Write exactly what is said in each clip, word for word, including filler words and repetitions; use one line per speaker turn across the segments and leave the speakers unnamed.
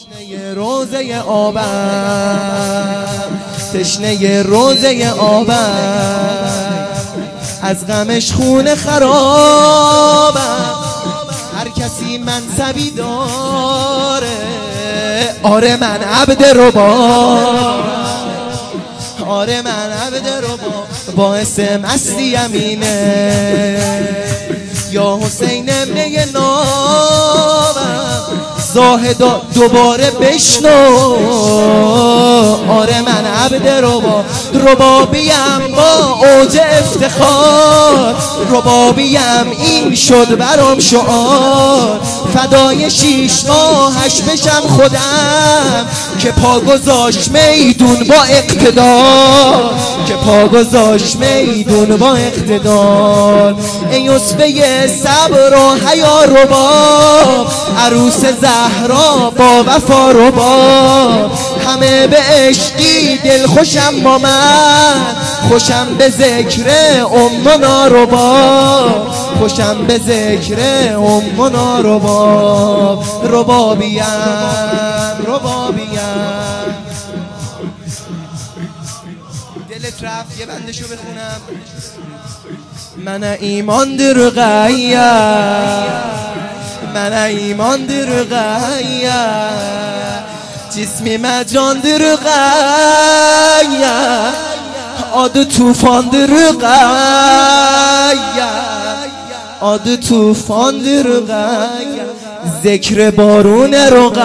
تشنه روزه آبم، تشنه روزه آبم، از غمش خونه خرابم. هر کسی منصبی داره، آره من عبد رباب، آره من عبد رباب، باعث مستی امینه یا حسین ابن نابم. زاهدا دوباره بشنو، آره من عبد رباب، ربابیم با اوج افتخار، ربابیم این شد برام شعار. فدای شیش ماهش بشم خودم که پا گذاشت میدون با اقتدار، که پا گذاشت میدون با اقتدار. ای اصفه صبر و حیا رباب، عروس زهرا با وفا رباب. همه به عشقی دل خوشم با من، خوشم به ذکر امنا رباب، خوشم به ذکر امنا رباب. ربابیم ربابیم. دلت رفت یه بندشو بخونم. من ایمان در غیه، من ایمان در غیه، جسمی من جان در غیه، آد توفان در غیه، آد توفان در غیه، ذکر بارون رقیه،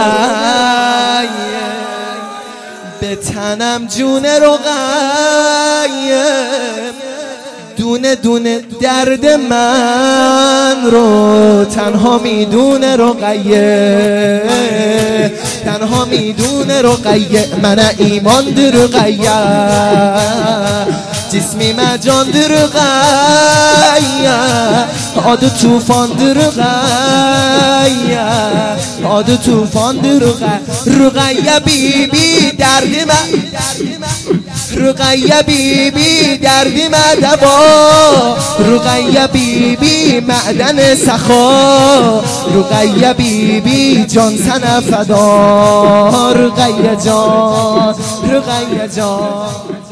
به تنم جون رقیه. دونه دونه درد من رو تنها میدونه رقیه، تنها میدونه رقیه. من ایمان در رقیه، جسمی من جان در رقیه، آد توفان در رقیه، آد توفان در رقیه. رقیه بی بی درد من، رقیه بی بی دردی مدوا، رقیه بی بی معدن سخا، رقیه بی بی جان سن فدا، رقیه جان رقیه جان.